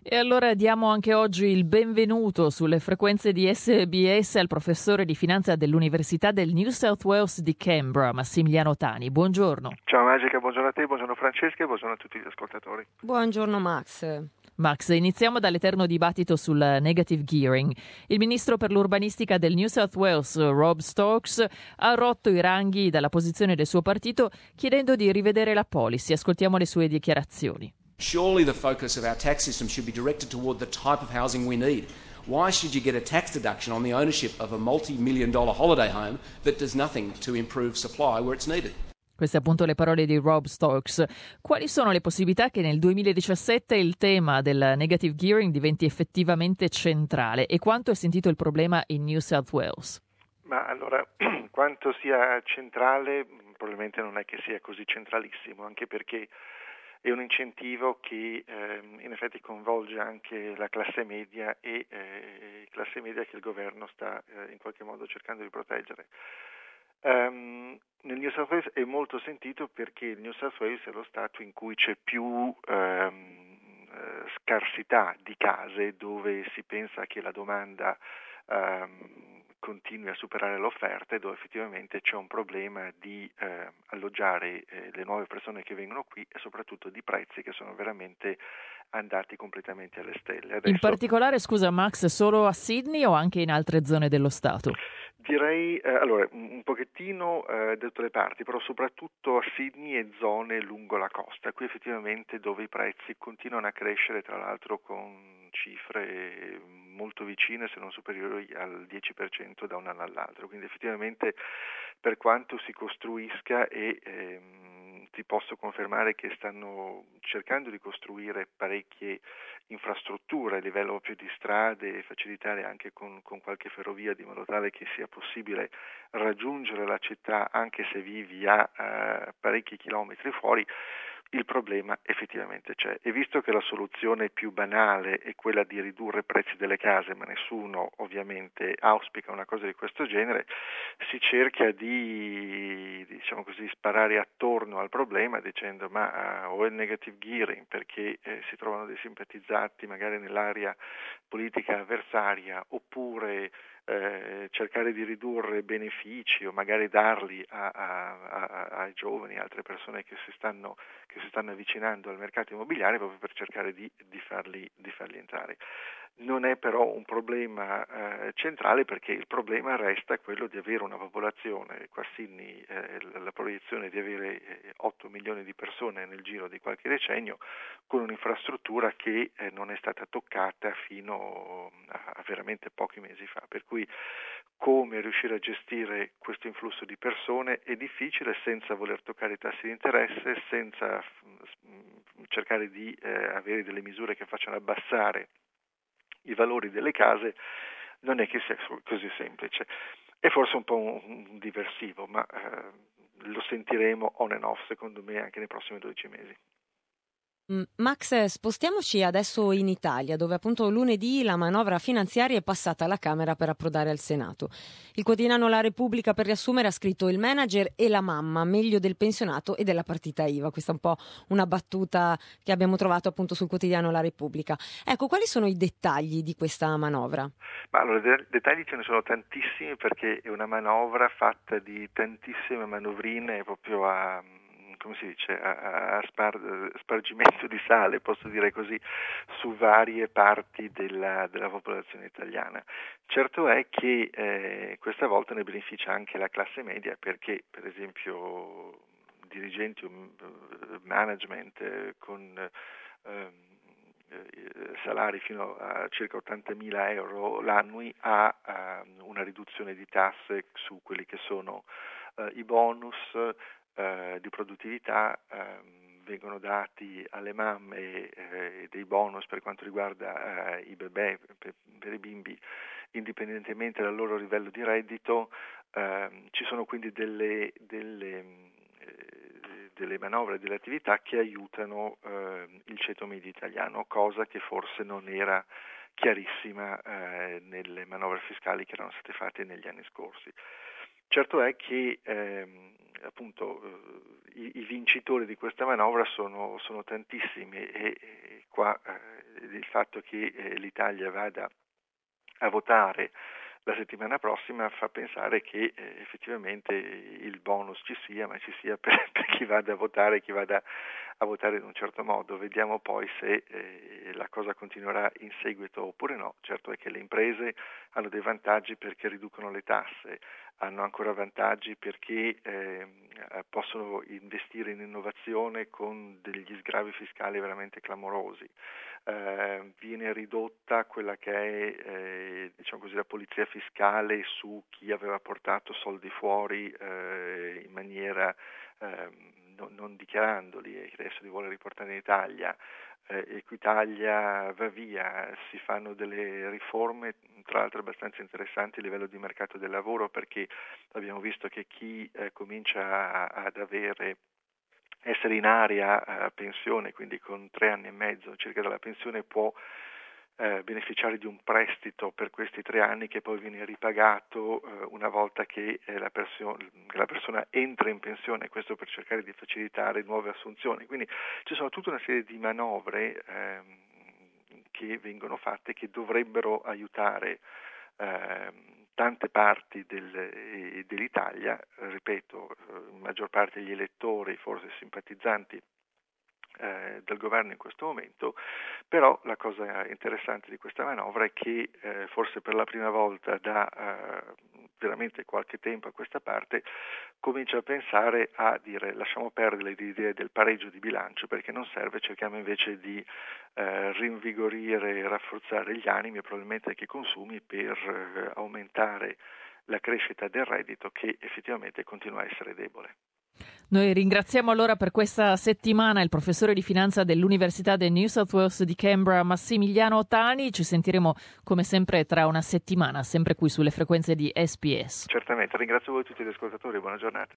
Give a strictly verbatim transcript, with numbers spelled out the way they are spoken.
E allora diamo anche oggi il benvenuto sulle frequenze di S B S al professore di finanza dell'Università del New South Wales di Canberra, Massimiliano Tani. Buongiorno. Ciao Magica, buongiorno a te, buongiorno Francesca e buongiorno a tutti gli ascoltatori. Buongiorno Max. Max, iniziamo dall'eterno dibattito sul negative gearing. Il ministro per l'urbanistica del New South Wales, Rob Stokes, ha rotto i ranghi dalla posizione del suo partito chiedendo di rivedere la policy. Ascoltiamo le sue dichiarazioni. Surely the focus of our tax system should be directed toward the type of housing we need. Why should you get a tax deduction on the ownership of a multi-million dollar holiday home that does nothing to improve supply where it's needed? Queste appunto le parole di Rob Stokes. Quali sono le possibilità che nel duemiladiciassette il tema del negative gearing diventi effettivamente centrale e quanto è sentito il problema in New South Wales? Ma allora, quanto sia centrale, probabilmente non è che sia così centralissimo, anche perché è un incentivo che eh, in effetti coinvolge anche la classe media e eh, classe media che il governo sta eh, in qualche modo cercando di proteggere. Um, nel New South Wales è molto sentito perché il New South Wales è lo stato in cui c'è più um, uh, scarsità di case, dove si pensa che la domanda um, continui a superare l'offerta e dove effettivamente c'è un problema di eh, alloggiare eh, le nuove persone che vengono qui e soprattutto di prezzi che sono veramente andati completamente alle stelle. Adesso, in particolare, scusa Max, solo a Sydney o anche in altre zone dello Stato? Direi, eh, allora, un pochettino eh, da tutte le parti, però soprattutto a Sydney e zone lungo la costa, qui effettivamente dove i prezzi continuano a crescere, tra l'altro con cifre molto vicine, se non superiori al dieci per cento da un anno all'altro, quindi effettivamente per quanto si costruisca e ehm, ti posso confermare che stanno cercando di costruire parecchie infrastrutture a livello più di strade e facilitare anche con, con qualche ferrovia di modo tale che sia possibile raggiungere la città anche se vivi a eh, parecchi chilometri fuori. Il problema effettivamente c'è e visto che la soluzione più banale è quella di ridurre i prezzi delle case, ma nessuno ovviamente auspica una cosa di questo genere, si cerca di, diciamo così, sparare attorno al problema dicendo ma uh, o è il negative gearing perché eh, si trovano dei simpatizzanti magari nell'area politica avversaria oppure Eh, cercare di ridurre benefici o magari darli a, a, a, ai giovani e altre persone che si stanno che si stanno avvicinando al mercato immobiliare proprio per cercare di, di farli di farli entrare. Non è però un problema eh, centrale perché il problema resta quello di avere una popolazione, qua a Sydney eh, la, la proiezione di avere eh, otto milioni di persone nel giro di qualche decennio con un'infrastruttura che eh, non è stata toccata fino a, a veramente pochi mesi fa, per cui come riuscire a gestire questo influsso di persone è difficile senza voler toccare i tassi di interesse, senza f- cercare di eh, avere delle misure che facciano abbassare i valori delle case, non è che sia così semplice. È forse un po' un, un diversivo, ma eh, lo sentiremo on and off secondo me anche nei prossimi dodici mesi. Max, spostiamoci adesso in Italia, dove appunto lunedì la manovra finanziaria è passata alla Camera per approdare al Senato. Il quotidiano La Repubblica, per riassumere, ha scritto il manager e la mamma, meglio del pensionato e della partita I V A. Questa è un po' una battuta che abbiamo trovato appunto sul quotidiano La Repubblica. Ecco, quali sono i dettagli di questa manovra? Ma allora, de- dettagli ce ne sono tantissimi perché è una manovra fatta di tantissime manovrine proprio a... come si dice, a, a spar- spargimento di sale, posso dire così, su varie parti della, della popolazione italiana. Certo è che eh, questa volta ne beneficia anche la classe media perché, per esempio, dirigenti o management eh, con eh, salari fino a circa ottantamila euro l'annui ha uh, una riduzione di tasse su quelli che sono uh, i bonus Uh, di produttività uh, vengono dati alle mamme uh, dei bonus per quanto riguarda uh, i bebè, per, per i bimbi, indipendentemente dal loro livello di reddito. Uh, ci sono quindi delle, delle, uh, delle manovre, delle attività che aiutano uh, il ceto medio italiano, cosa che forse non era chiarissima uh, nelle manovre fiscali che erano state fatte negli anni scorsi. Certo è che ehm, appunto eh, i, i vincitori di questa manovra sono, sono tantissimi e, e qua eh, il fatto che eh, l'Italia vada a votare la settimana prossima fa pensare che eh, effettivamente il bonus ci sia, ma ci sia per, per chi vada a votare, chi vada a votare in un certo modo. Vediamo poi se eh, la cosa continuerà in seguito oppure no. Certo è che le imprese hanno dei vantaggi perché riducono le tasse, hanno ancora vantaggi perché eh, possono investire in innovazione con degli sgravi fiscali veramente clamorosi. Eh, viene ridotta quella che è eh, diciamo così, la polizia fiscale su chi aveva portato soldi fuori eh, in maniera eh, no, non dichiarandoli e che adesso li vuole riportare in Italia. Eh, Equitalia va via, si fanno delle riforme tra l'altro abbastanza interessanti a livello di mercato del lavoro, perché abbiamo visto che chi eh, comincia a, ad avere essere in area a pensione, quindi con tre anni e mezzo circa dalla pensione, può eh, beneficiare di un prestito per questi tre anni che poi viene ripagato eh, una volta che, eh, la, perso- che la persona entra in pensione, questo per cercare di facilitare nuove assunzioni. Quindi ci sono tutta una serie di manovre ehm, che vengono fatte che dovrebbero aiutare ehm, tante parti del, dell'Italia, ripeto, in maggior parte gli elettori, forse simpatizzanti eh, del governo in questo momento, però la cosa interessante di questa manovra è che eh, forse per la prima volta da eh, veramente qualche tempo a questa parte comincia a pensare a dire lasciamo perdere l'idea del pareggio di bilancio perché non serve, cerchiamo invece di eh, rinvigorire e rafforzare gli animi e probabilmente anche i consumi per eh, aumentare la crescita del reddito che effettivamente continua a essere debole. Noi ringraziamo allora per questa settimana il professore di finanza dell'Università del New South Wales di Canberra, Massimiliano Tani. Ci sentiremo come sempre tra una settimana, sempre qui sulle frequenze di S B S. Certamente, ringrazio voi tutti gli ascoltatori, buona giornata.